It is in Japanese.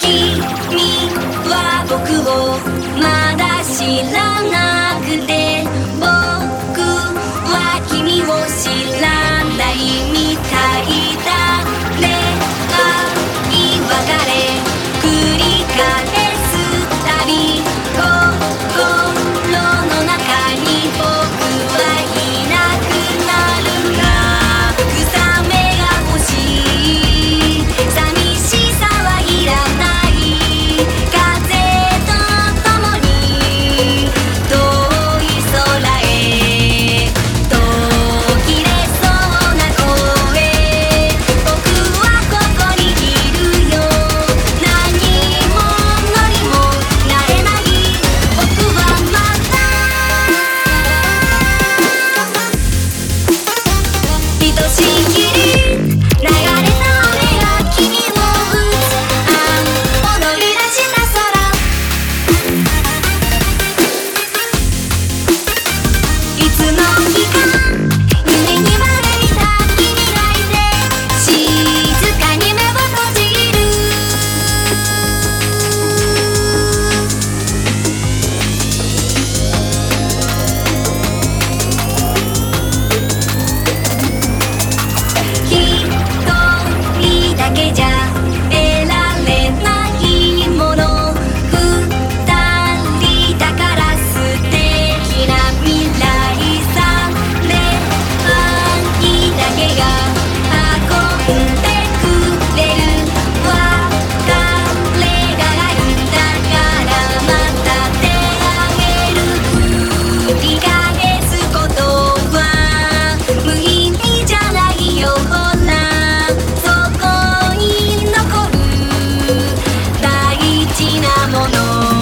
君は僕をまだ知らなくて、僕は君を知らないみたいだ。恋愛別れ繰り返すたび、心の中に僕はいなくなるが、草芽が欲しい、寂しさはいらない、風と共に遠い空へ途切れそうな声、僕はここにいるよ、何ものにもなれない、僕はまだ愛しきり流れた雨が君を打つ、踊り出した空、いつの日か夢にまで見た君がいて、静かに目を閉じる。一人だけじゃ得られないもの、二人だから素敵な未来さ、恋愛だけが運んでくれる、別れがあるんだからまた出会える、繰り返すことは無意味じゃないよ、ほらそこに残る大事なもの。